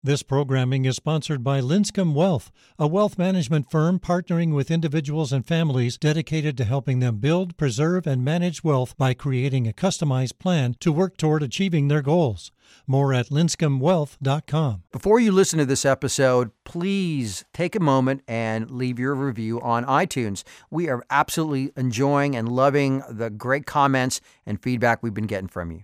This programming is sponsored by Linscomb Wealth, a wealth management firm partnering with individuals and families dedicated to helping them build, preserve, and manage wealth by creating a customized plan to work toward achieving their goals. More at linscombwealth.com. Before you listen to this episode, please take a moment and leave your review on iTunes. We are absolutely enjoying and loving the great comments and feedback we've been getting from you.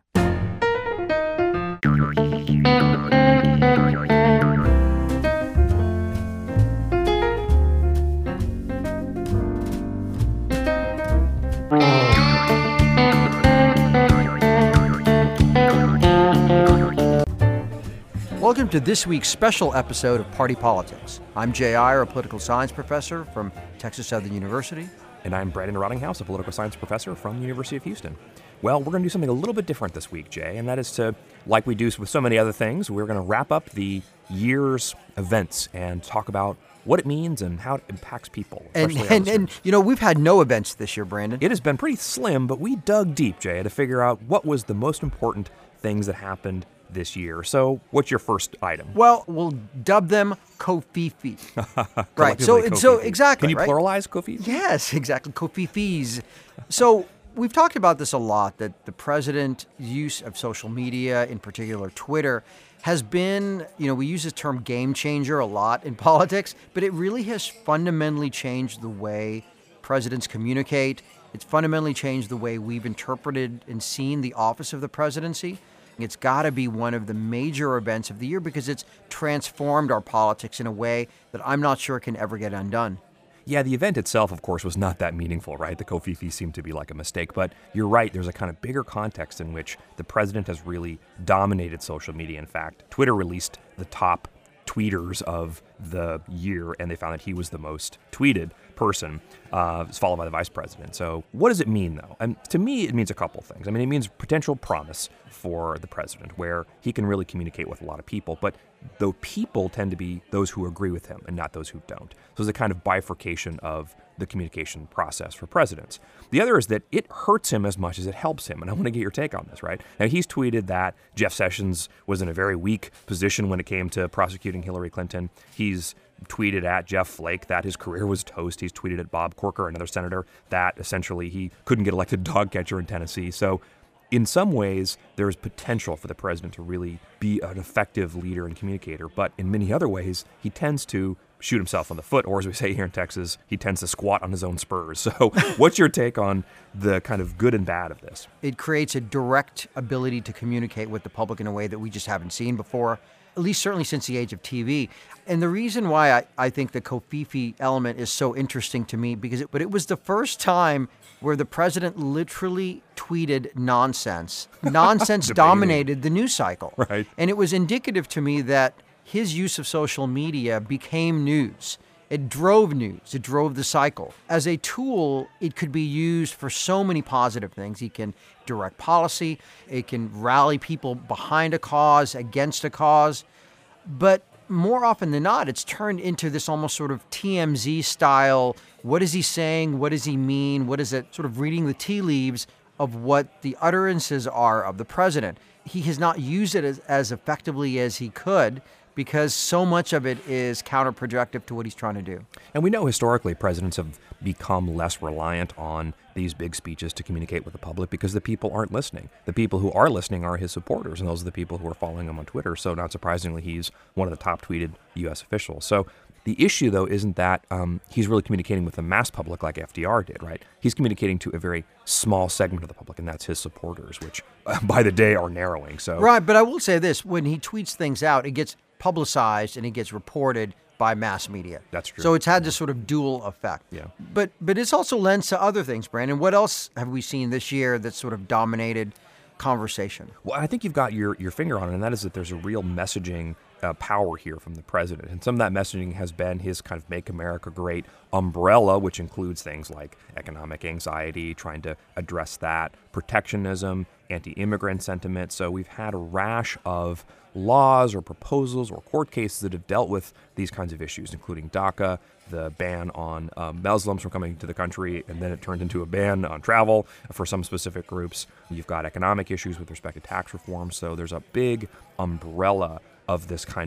Welcome to this week's special episode of Party Politics. I'm Jay Iyer, a political science professor from Texas Southern University. And I'm Brandon Rottinghouse, a political science professor from the University of Houston. Well, we're going to do something a little bit different this week, Jay, and that is to, like we do with so many other things, we're going to wrap up the year's events and talk about what it means and how it impacts people. And you know, we've had no events this year, Brandon. It has been pretty slim, but we dug deep, Jay, to figure out what was the most important things that happened this year. So what's your first item? Well, we'll dub them Kofifi. Right. So exactly. Can you pluralize Kofifi? Yes, exactly. Kofifis. So we've talked about this a lot, that the president's use of social media, in particular Twitter, has been, we use the term game changer a lot in politics, but it really has fundamentally changed the way presidents communicate. It's fundamentally changed the way we've interpreted and seen the office of the presidency. It's got to be one of the major events of the year because it's transformed our politics in a way that I'm not sure can ever get undone. Yeah, the event itself, of course, was not that meaningful, right? The Kofifi seemed to be like a mistake, but you're right. There's a kind of bigger context in which the president has really dominated social media. In fact, Twitter released the top tweeters of the year, and they found that he was the most tweeted person, followed by the vice president. So what does it mean, though? And to me, it means a couple things. I mean, it means potential promise for the president, where he can really communicate with a lot of people, but the people tend to be those who agree with him and not those who don't. So there's a kind of bifurcation of the communication process for presidents. The other is that it hurts him as much as it helps him, and I want to get your take on this, right? Now, he's tweeted that Jeff Sessions was in a very weak position when it came to prosecuting Hillary Clinton. He's tweeted at Jeff Flake that his career was toast. He's tweeted at Bob Corker, another senator, that essentially he couldn't get elected dog catcher in Tennessee. So in some ways, there is potential for the president to really be an effective leader and communicator, but in many other ways, he tends to shoot himself on the foot, or as we say here in Texas, he tends to squat on his own spurs. So what's your take on the kind of good and bad of this? It creates a direct ability to communicate with the public in a way that we just haven't seen before, at least certainly since the age of TV. And the reason why I think the Kofifi element is so interesting to me, because it was the first time where the president literally tweeted nonsense. Nonsense dominated the news cycle. Right. And it was indicative to me that his use of social media became news. It drove news. It drove the cycle. As a tool, it could be used for so many positive things. He can direct policy. It can rally people behind a cause, against a cause. But more often than not, it's turned into this almost sort of TMZ style. What is he saying? What does he mean? What is it? Sort of reading the tea leaves of what the utterances are of the president. He has not used it as effectively as he could, because so much of it is counterproductive to what he's trying to do. And we know historically presidents have become less reliant on these big speeches to communicate with the public because the people aren't listening. The people who are listening are his supporters, and those are the people who are following him on Twitter. So not surprisingly, he's one of the top tweeted U.S. officials. So the issue, though, isn't that he's really communicating with the mass public like FDR did, right? He's communicating to a very small segment of the public, and that's his supporters, which by the day are narrowing. So right, but I will say this. When he tweets things out, it gets publicized and it gets reported by mass media. That's true. So it's had this sort of dual effect. Yeah. But it's also lends to other things, Brandon. What else have we seen this year that's sort of dominated conversation? Well, I think you've got your finger on it, and that is that there's a real messaging power here from the president. And some of that messaging has been his kind of Make America Great umbrella, which includes things like economic anxiety, trying to address that, protectionism, anti-immigrant sentiment. So we've had a rash of laws or proposals or court cases that have dealt with these kinds of issues, including DACA, the ban on Muslims from coming to the country, and then it turned into a ban on travel for some specific groups. You've got economic issues with respect to tax reform. So there's a big umbrella of this kind of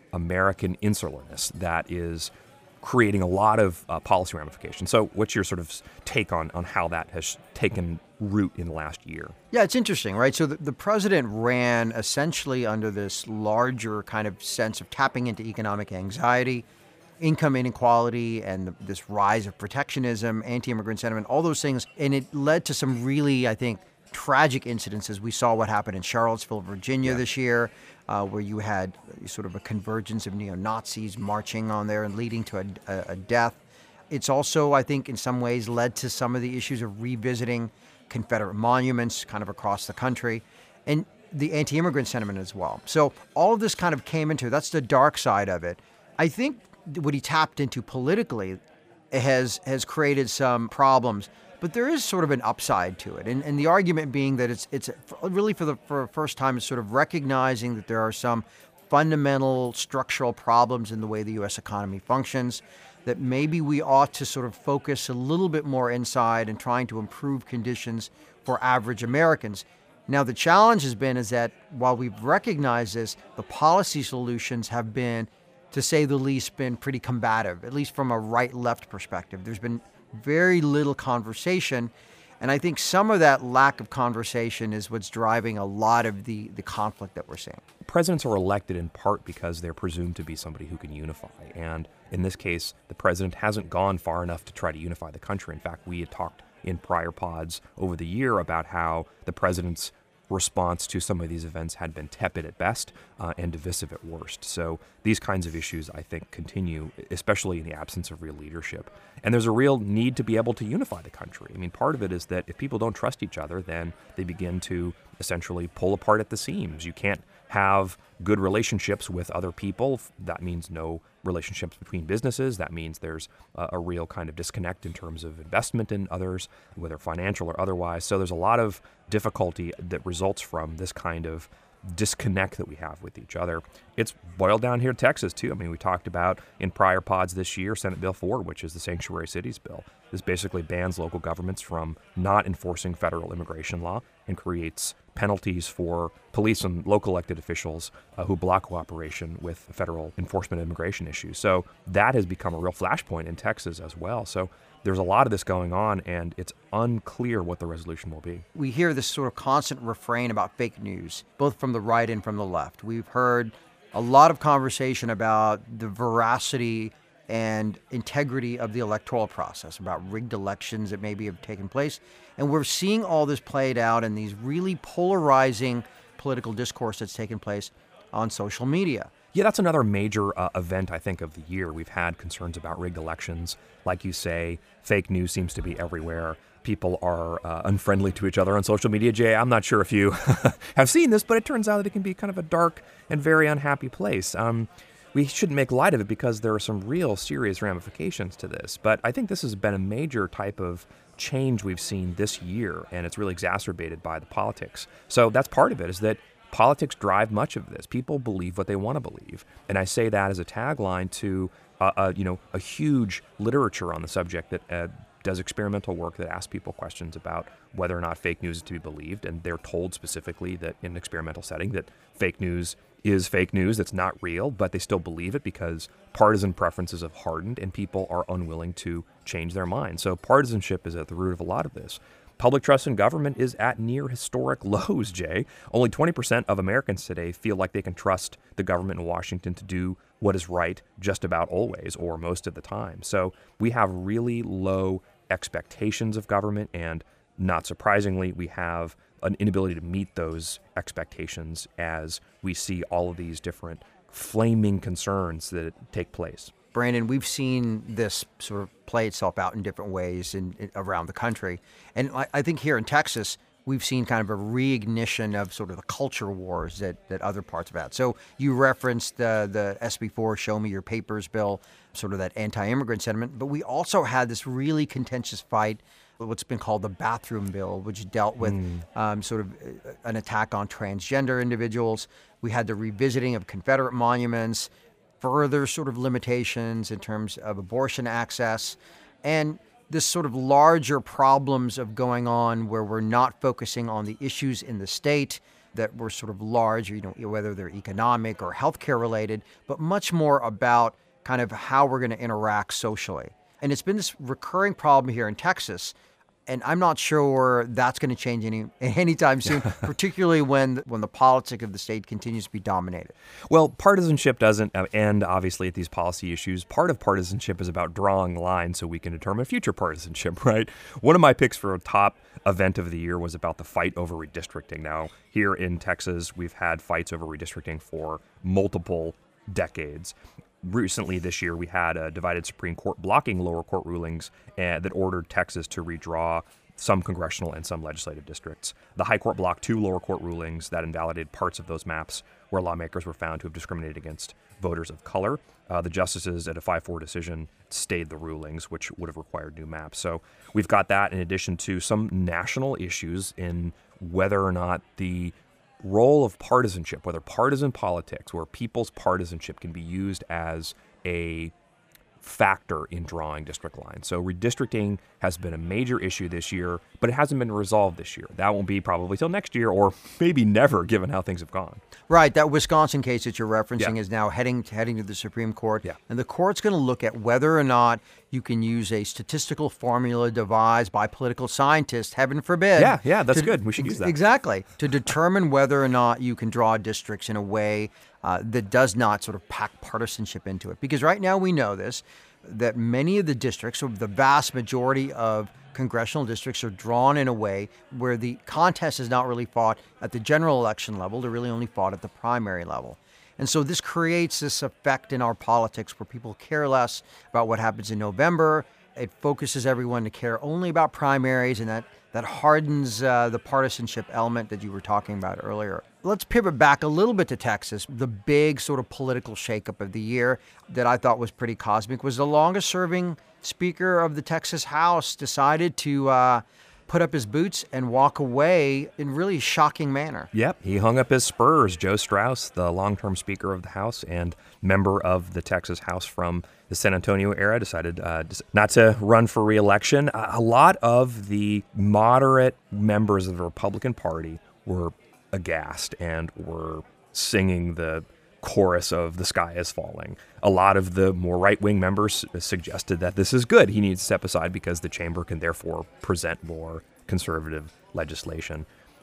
American insularness that is creating a lot of policy ramifications. So what's your sort of take on how that has taken root in the last year? Yeah, it's interesting, right? So the president ran essentially under this larger kind of sense of tapping into economic anxiety, income inequality, and this rise of protectionism, anti-immigrant sentiment, all those things. And it led to some really, I think, tragic incidences. We saw what happened in Charlottesville, Virginia this year, where you had sort of a convergence of neo-Nazis marching on there and leading to a death. It's also, I think, in some ways led to some of the issues of revisiting Confederate monuments kind of across the country, and the anti-immigrant sentiment as well. So all of this kind of came into, that's the dark side of it. I think what he tapped into politically has created some problems. But there is sort of an upside to it, and the argument being that it's really for the first time it's sort of recognizing that there are some fundamental structural problems in the way the U.S. economy functions, that maybe we ought to sort of focus a little bit more inside and trying to improve conditions for average Americans. Now, the challenge has been is that while we've recognized this, the policy solutions have been, to say the least, been pretty combative, at least from a right-left perspective. There's been very little conversation. And I think some of that lack of conversation is what's driving a lot of the conflict that we're seeing. Presidents are elected in part because they're presumed to be somebody who can unify. And in this case, the president hasn't gone far enough to try to unify the country. In fact, we had talked in prior pods over the year about how the president's response to some of these events had been tepid at best and divisive at worst. So these kinds of issues, I think, continue, especially in the absence of real leadership. And there's a real need to be able to unify the country. I mean, part of it is that if people don't trust each other, then they begin to essentially pull apart at the seams. You can't have good relationships with other people. That means no relationships between businesses. That means there's a real kind of disconnect in terms of investment in others, whether financial or otherwise. So there's a lot of difficulty that results from this kind of disconnect that we have with each other. It's boiled down here in Texas, too. I mean, we talked about in prior pods this year, Senate Bill 4, which is the Sanctuary Cities Bill. This basically bans local governments from not enforcing federal immigration law and creates penalties for police and local elected officials who block cooperation with federal enforcement of immigration issues. So that has become a real flashpoint in Texas as well. So there's a lot of this going on, and it's unclear what the resolution will be. We hear this sort of constant refrain about fake news, both from the right and from the left. We've heard a lot of conversation about the veracity and integrity of the electoral process, about rigged elections that maybe have taken place. And we're seeing all this played out in these really polarizing political discourse that's taken place on social media. Yeah, that's another major event, I think, of the year. We've had concerns about rigged elections. Like you say, fake news seems to be everywhere. People are unfriendly to each other on social media. Jay, I'm not sure if you have seen this, but it turns out that it can be kind of a dark and very unhappy place. We shouldn't make light of it because there are some real serious ramifications to this. But I think this has been a major type of change we've seen this year, and it's really exacerbated by the politics. So that's part of it, is that politics drive much of this. People believe what they want to believe. And I say that as a tagline to a huge literature on the subject that does experimental work that asks people questions about whether or not fake news is to be believed. And they're told specifically that in an experimental setting that fake news is fake news that's not real, but they still believe it because partisan preferences have hardened and people are unwilling to change their minds. So partisanship is at the root of a lot of this. Public trust in government is at near historic lows, Jay. Only 20% of Americans today feel like they can trust the government in Washington to do what is right just about always or most of the time. So we have really low expectations of government, and not surprisingly, we have an inability to meet those expectations as we see all of these different flaming concerns that take place. Brandon, we've seen this sort of play itself out in different ways around the country. And I think here in Texas, we've seen kind of a reignition of sort of the culture wars that other parts have had. So you referenced the SB 4 Show Me Your Papers bill, sort of that anti-immigrant sentiment. But we also had this really contentious fight, what's been called the bathroom bill, which dealt with sort of an attack on transgender individuals. We had the revisiting of Confederate monuments, further sort of limitations in terms of abortion access, and this sort of larger problems of going on where we're not focusing on the issues in the state, that were sort of large, whether they're economic or healthcare related, but much more about kind of how we're going to interact socially. And it's been this recurring problem here in Texas. And I'm not sure that's going to change anytime soon, particularly when the politics of the state continues to be dominated. Well, partisanship doesn't end, obviously, at these policy issues. Part of partisanship is about drawing lines so we can determine future partisanship, right? One of my picks for a top event of the year was about the fight over redistricting. Now, here in Texas, we've had fights over redistricting for multiple decades. Recently this year, we had a divided Supreme Court blocking lower court rulings that ordered Texas to redraw some congressional and some legislative districts. The High Court blocked 2 lower court rulings that invalidated parts of those maps where lawmakers were found to have discriminated against voters of color. The justices at a 5-4 decision stayed the rulings, which would have required new maps. So we've got that in addition to some national issues in whether or not the role of partisanship, whether partisan politics, where people's partisanship can be used as a factor in drawing district lines. So redistricting has been a major issue this year, but it hasn't been resolved this year. That won't be probably till next year or maybe never, given how things have gone. Right. That Wisconsin case that you're referencing is now heading to the Supreme Court. Yeah. And the court's going to look at whether or not you can use a statistical formula devised by political scientists, heaven forbid. Yeah, that's good. We should use that. Exactly. To determine whether or not you can draw districts in a way that does not sort of pack partisanship into it. Because right now we know that many of the districts, or the vast majority of congressional districts, are drawn in a way where the contest is not really fought at the general election level. They're really only fought at the primary level. And so this creates this effect in our politics where people care less about what happens in November. It focuses everyone to care only about primaries, and that hardens the partisanship element that you were talking about earlier. Let's pivot back a little bit to Texas. The big sort of political shakeup of the year that I thought was pretty cosmic was the longest-serving Speaker of the Texas House decided to put up his boots and walk away in really shocking manner. Yep, he hung up his spurs. Joe Straus, the long-term Speaker of the House and member of the Texas House from the San Antonio era, decided not to run for re-election. A lot of the moderate members of the Republican Party were aghast and were singing the chorus of "The Sky is Falling." A lot of the more right-wing members suggested that this is good. He needs to step aside because the chamber can therefore present more conservative legislation.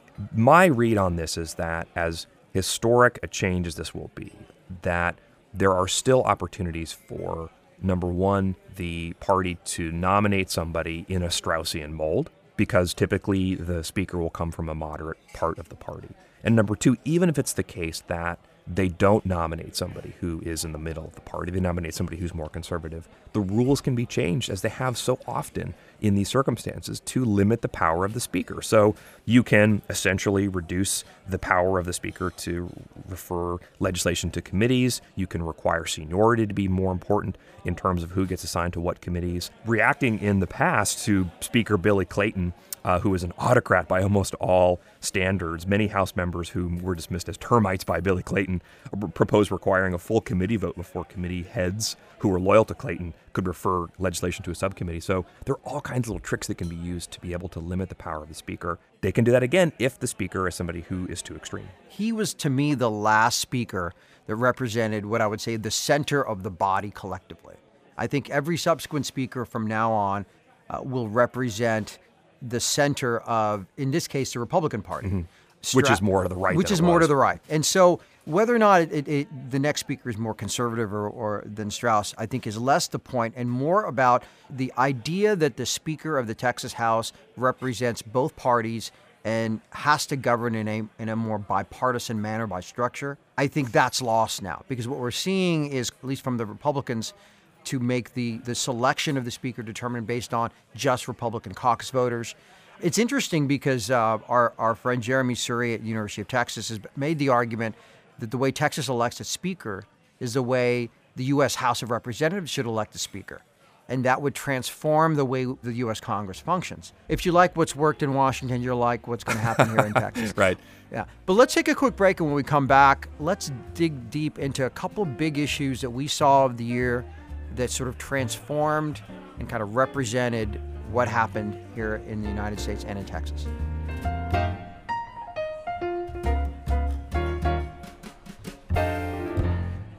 My read on this is that, as historic a change as this will be, that there are still opportunities for, number one, the party to nominate somebody in a Straussian mold, because typically the speaker will come from a moderate part of the party. And number two, even if it's the case that they don't nominate somebody who is in the middle of the party, they nominate somebody who's more conservative, the rules can be changed, as they have so often in these circumstances, to limit the power of the speaker. So you can essentially reduce the power of the speaker to refer legislation to committees. You can require seniority to be more important in terms of who gets assigned to what committees. Reacting in the past to Speaker Billy Clayton, who is an autocrat by almost all standards. Many House members who were dismissed as termites by Billy Clayton proposed requiring a full committee vote before committee heads who were loyal to Clayton could refer legislation to a subcommittee. So there are all kinds of little tricks that can be used to be able to limit the power of the speaker. They can do that again if the speaker is somebody who is too extreme. He was, to me, the last speaker that represented what I would say the center of the body collectively. I think every subsequent speaker from now on will represent the center of, in this case, the Republican Party. Mm-hmm. Which is more to the right. Which is more to the right. And so whether or not the next speaker is more conservative or than Straus, I think is less the point and more about the idea that the Speaker of the Texas House represents both parties and has to govern in a more bipartisan manner by structure. I think that's lost now, because what we're seeing is, at least from the Republicans, to make the selection of the speaker determined based on just Republican caucus voters. It's interesting because our friend Jeremy Surrey at the University of Texas has made the argument that the way Texas elects a speaker is the way the U.S. House of Representatives should elect a speaker. And that would transform the way the U.S. Congress functions. If you like what's worked in Washington, you'll like what's going to happen here in Texas. Right. Yeah. But let's take a quick break, and when we come back, let's dig deep into a couple big issues that we saw of the year that sort of transformed and kind of represented what happened here in the United States and in Texas.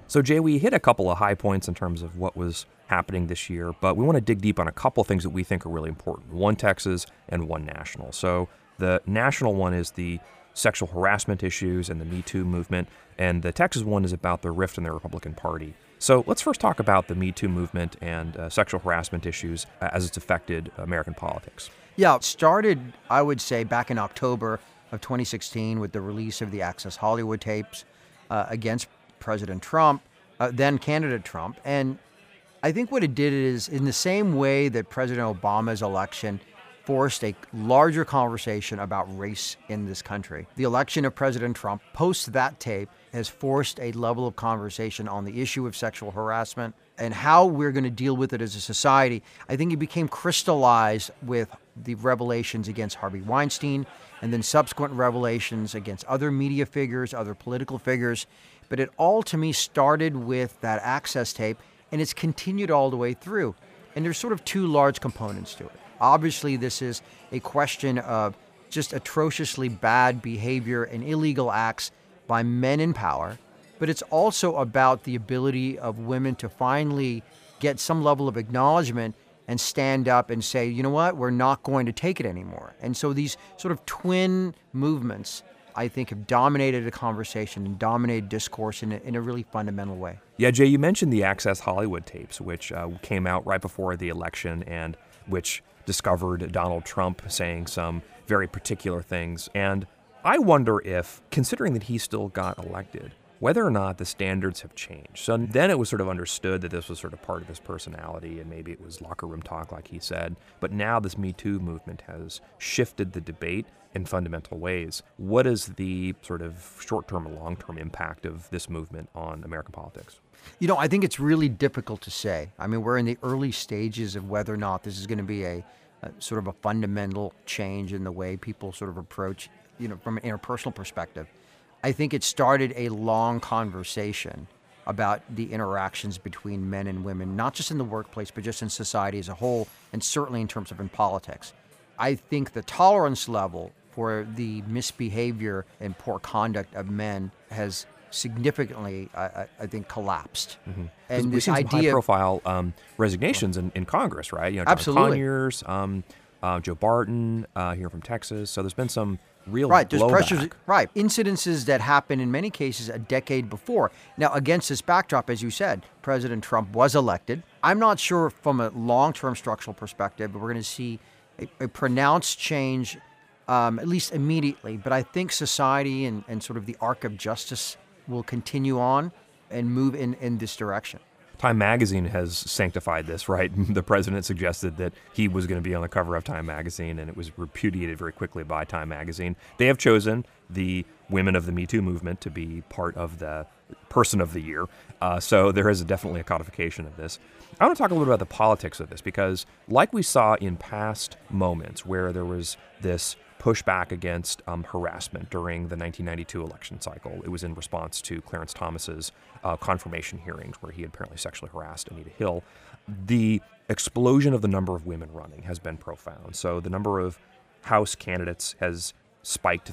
So, Jay, we hit a couple of high points in terms of what was happening this year, but we want to dig deep on a couple things that we think are really important, one Texas and one national. So the national one is the sexual harassment issues and the Me Too movement, and the Texas one is about the rift in the Republican Party. So let's first talk about the Me Too movement and sexual harassment issues as it's affected American politics. Yeah, it started, I would say, back in October of 2016 with the release of the Access Hollywood tapes against President Trump, then candidate Trump. And I think what it did is, in the same way that President Obama's election forced a larger conversation about race in this country, the election of President Trump post that tape has forced a level of conversation on the issue of sexual harassment and how we're going to deal with it as a society. I think it became crystallized with the revelations against Harvey Weinstein and then subsequent revelations against other media figures, other political figures. But it all, to me, started with that Access tape, and it's continued all the way through. And there's sort of two large components to it. Obviously, this is a question of just atrociously bad behavior and illegal acts by men in power, but it's also about the ability of women to finally get some level of acknowledgement and stand up and say, you know what, we're not going to take it anymore. And so these sort of twin movements, I think, have dominated a conversation and dominated discourse in a really fundamental way. Yeah, Jay, you mentioned the Access Hollywood tapes, which came out right before the election and which discovered Donald Trump saying some very particular things. And I wonder if, considering that he still got elected, whether or not the standards have changed. So then it was sort of understood that this was sort of part of his personality and maybe it was locker room talk, like he said. But now this Me Too movement has shifted the debate in fundamental ways. What is the sort of short-term and long-term impact of this movement on American politics? You know, I think it's really difficult to say. I mean, we're in the early stages of whether or not this is going to be a sort of a fundamental change in the way people sort of approach, you know, from an interpersonal perspective. I think it started a long conversation about the interactions between men and women, not just in the workplace, but just in society as a whole, and certainly in terms of in politics. I think the tolerance level for the misbehavior and poor conduct of men has significantly, I think, collapsed. Mm-hmm. And this idea, high-profile resignations in Congress, right? You know, John absolutely. Conyers, Joe Barton here from Texas. So there's been some real right. There's blowback. pressures, right? Incidences that happened in many cases a decade before. Now, against this backdrop, as you said, President Trump was elected. I'm not sure from a long-term structural perspective, but we're going to see a pronounced change, at least immediately. But I think society and sort of the arc of justice will continue on and move in this direction. Time Magazine has sanctified this, right? The president suggested that he was going to be on the cover of Time Magazine, and it was repudiated very quickly by Time Magazine. They have chosen the women of the Me Too movement to be part of the Person of the Year. So there is definitely a codification of this. I want to talk a little bit about the politics of this because, like we saw in past moments where there was this pushback against harassment during the 1992 election cycle. It was in response to Clarence Thomas's confirmation hearings where he had apparently sexually harassed Anita Hill. The explosion of the number of women running has been profound. So the number of House candidates has spiked to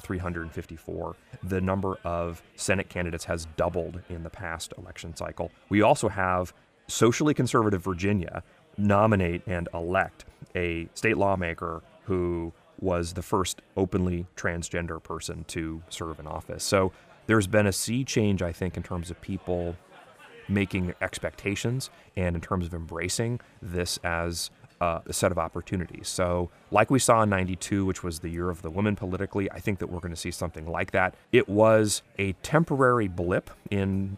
354. The number of Senate candidates has doubled in the past election cycle. We also have socially conservative Virginia nominate and elect a state lawmaker who was the first openly transgender person to serve in office. So there's been a sea change, I think, in terms of people making expectations and in terms of embracing this as a set of opportunities. So like we saw in 92, which was the year of the women politically, I think that we're going to see something like that. It was a temporary blip in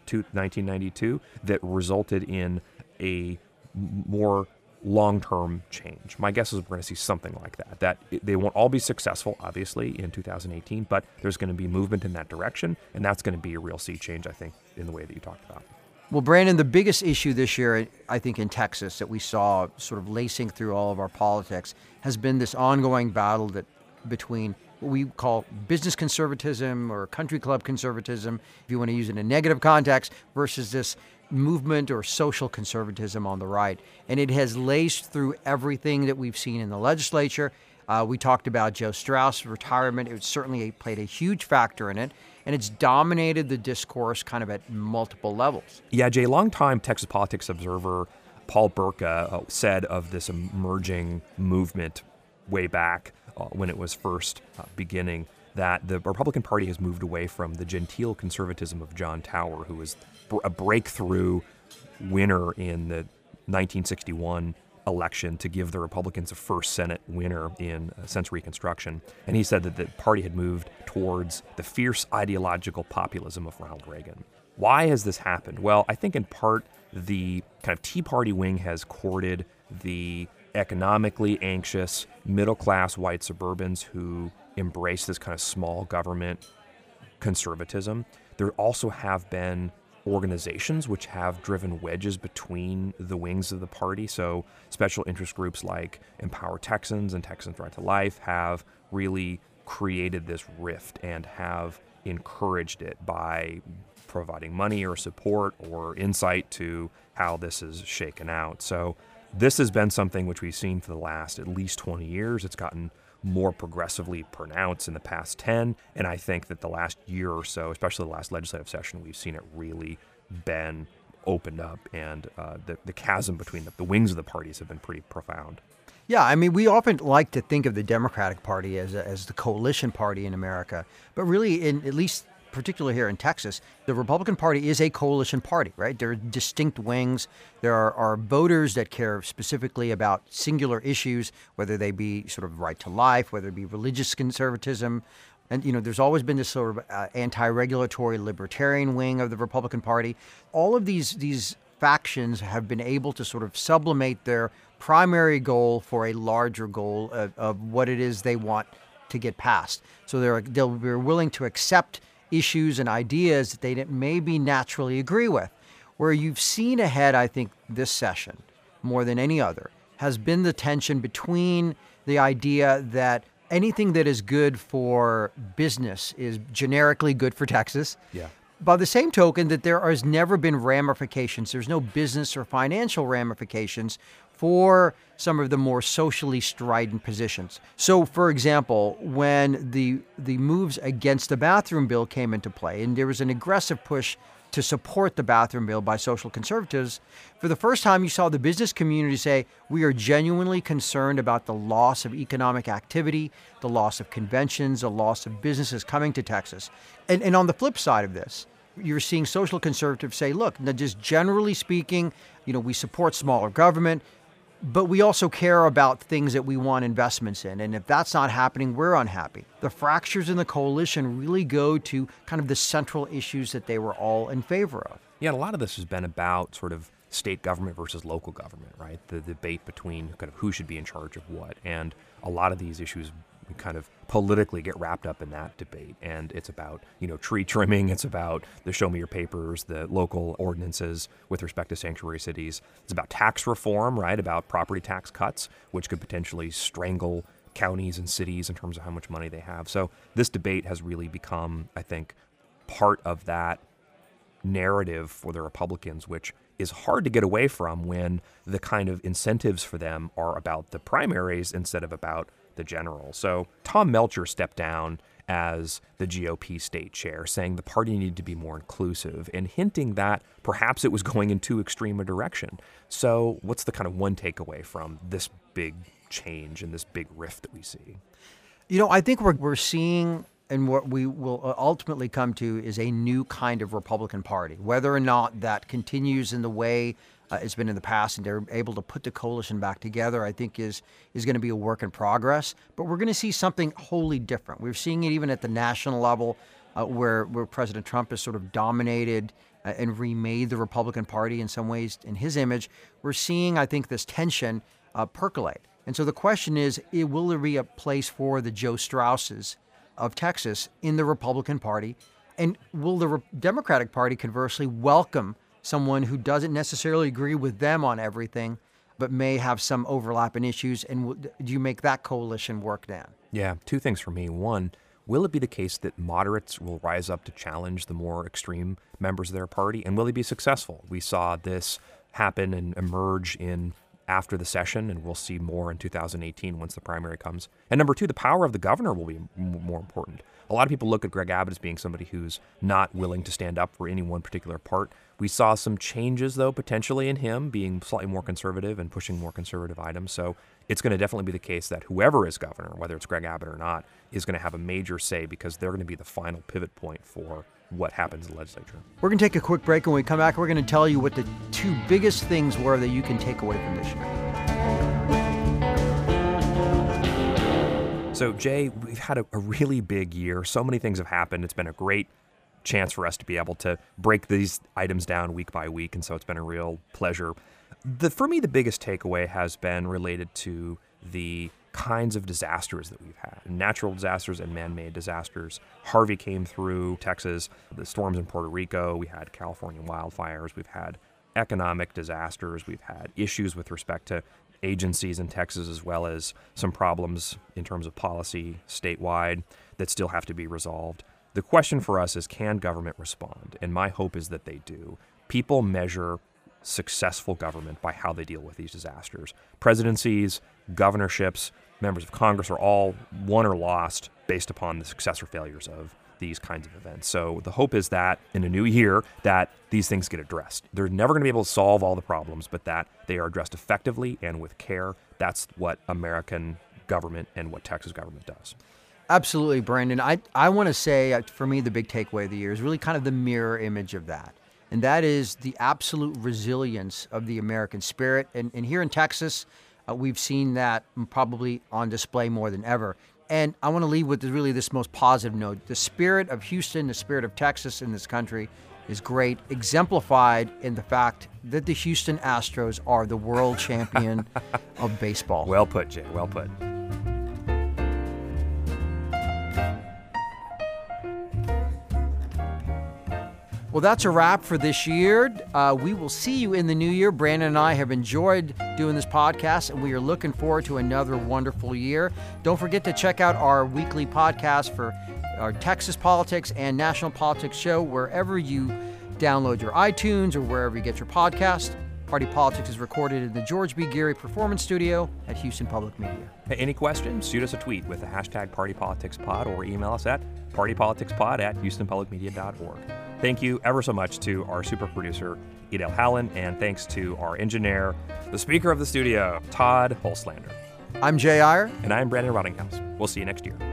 1992 that resulted in a more long-term change. My guess is we're going to see something like that. That they won't all be successful, obviously, in 2018, but there's going to be movement in that direction, and that's going to be a real sea change, I think, in the way that you talked about. Well, Brandon, the biggest issue this year, I think, in Texas that we saw sort of lacing through all of our politics has been this ongoing battle that between what we call business conservatism or country club conservatism, if you want to use it in a negative context, versus this movement or social conservatism on the right. And it has laced through everything that we've seen in the legislature. We talked about Joe Strauss' retirement. It certainly played a huge factor in it. and it's dominated the discourse kind of at multiple levels. Yeah, Jay, longtime Texas politics observer Paul Burka said of this emerging movement way back when it was first beginning that the Republican Party has moved away from the genteel conservatism of John Tower, who was a breakthrough winner in the 1961 election to give the Republicans a first Senate winner since Reconstruction. And he said that the party had moved towards the fierce ideological populism of Ronald Reagan. Why has this happened? Well, I think in part the kind of Tea Party wing has courted the economically anxious middle-class white suburbans who embrace this kind of small government conservatism. There also have been organizations which have driven wedges between the wings of the party. So special interest groups like Empower Texans and Texans Right to Life have really created this rift and have encouraged it by providing money or support or insight to how this is shaken out. So this has been something which we've seen for the last at least 20 years. It's gotten more progressively pronounced in the past 10. And I think that the last year or so, especially the last legislative session, we've seen it really been opened up. And the chasm between the wings of the parties have been pretty profound. Yeah, I mean, we often like to think of the Democratic Party as the coalition party in America. But really, at least particularly here in Texas, the Republican Party is a coalition party, right? There are distinct wings. There are voters that care specifically about singular issues, whether they be sort of right to life, whether it be religious conservatism. And, there's always been this sort of anti-regulatory libertarian wing of the Republican Party. All of these factions have been able to sort of sublimate their primary goal for a larger goal of what it is they want to get passed. So they'll be willing to accept issues and ideas that they maybe naturally agree with. Where you've seen ahead, I think, this session, more than any other, has been the tension between the idea that anything that is good for business is generically good for Texas. Yeah. By the same token, that there has never been ramifications. There's no business or financial ramifications for some of the more socially strident positions. So, for example, when the moves against the bathroom bill came into play, and there was an aggressive push to support the bathroom bill by social conservatives, for the first time you saw the business community say, we are genuinely concerned about the loss of economic activity, the loss of conventions, the loss of businesses coming to Texas. And on the flip side of this, you're seeing social conservatives say, look, just generally speaking, we support smaller government, but we also care about things that we want investments in. And if that's not happening, we're unhappy. The fractures in the coalition really go to kind of the central issues that they were all in favor of. Yeah, and a lot of this has been about sort of state government versus local government, right? The debate between kind of who should be in charge of what. And a lot of these issues kind of politically get wrapped up in that debate. And it's about, tree trimming. It's about the show me your papers, the local ordinances with respect to sanctuary cities. It's about tax reform, right? About property tax cuts, which could potentially strangle counties and cities in terms of how much money they have. So this debate has really become, I think, part of that narrative for the Republicans, which is hard to get away from when the kind of incentives for them are about the primaries instead of about the general. So Tom Melcher stepped down as the GOP state chair, saying the party needed to be more inclusive and hinting that perhaps it was going in too extreme a direction. So what's the kind of one takeaway from this big change and this big rift that we see? I think we're seeing, and what we will ultimately come to, is a new kind of Republican Party. Whether or not that continues in the way it's been in the past and they're able to put the coalition back together, I think is going to be a work in progress. But we're going to see something wholly different. We're seeing it even at the national level where President Trump has sort of dominated and remade the Republican Party in some ways in his image. We're seeing, I think, this tension percolate. And so the question is, will there be a place for the Joe Strausses of Texas in the Republican Party? And will the Democratic Party conversely welcome someone who doesn't necessarily agree with them on everything, but may have some overlap in issues? And do you make that coalition work then? Yeah, two things for me. One, will it be the case that moderates will rise up to challenge the more extreme members of their party? And will they be successful? We saw this happen and emerge in after the session, and we'll see more in 2018 once the primary comes. And number two, the power of the governor will be more important. A lot of people look at Greg Abbott as being somebody who's not willing to stand up for any one particular part. We saw some changes, though, potentially in him being slightly more conservative and pushing more conservative items. So it's going to definitely be the case that whoever is governor, whether it's Greg Abbott or not, is going to have a major say because they're going to be the final pivot point for what happens in the legislature. We're going to take a quick break. When we come back, we're going to tell you what the two biggest things were that you can take away from this year. So, Jay, we've had a really big year. So many things have happened. It's been a great chance for us to be able to break these items down week by week, and so it's been a real pleasure. For me, the biggest takeaway has been related to the kinds of disasters that we've had, natural disasters and man-made disasters. Harvey came through Texas, the storms in Puerto Rico, we had California wildfires, we've had economic disasters, we've had issues with respect to agencies in Texas, as well as some problems in terms of policy statewide that still have to be resolved. The question for us is, can government respond? And my hope is that they do. People measure successful government by how they deal with these disasters. Presidencies, governorships, members of Congress are all won or lost based upon the success or failures of these kinds of events. So the hope is that in a new year that these things get addressed. They're never going to be able to solve all the problems, but that they are addressed effectively and with care. That's what American government and what Texas government does. Absolutely, Brandon. I want to say, for me, the big takeaway of the year is really kind of the mirror image of that. And that is the absolute resilience of the American spirit. And here in Texas, we've seen that probably on display more than ever. And I want to leave with really this most positive note. The spirit of Houston, the spirit of Texas in this country is great, exemplified in the fact that the Houston Astros are the world champion of baseball. Well put, Jay. Well put. Well, that's a wrap for this year. We will see you in the new year. Brandon and I have enjoyed doing this podcast, and we are looking forward to another wonderful year. Don't forget to check out our weekly podcast for our Texas politics and national politics show wherever you download your iTunes or wherever you get your podcast. Party Politics is recorded in the George B. Geary Performance Studio at Houston Public Media. Hey, any questions? Shoot us a tweet with the hashtag PartyPoliticsPod or email us at partypoliticspod@houstonpublicmedia.org. Thank you ever so much to our super producer, Edel Hallen, and thanks to our engineer, the speaker of the studio, Todd Holslander. I'm Jay Iyer. And I'm Brandon Rottinghouse. We'll see you next year.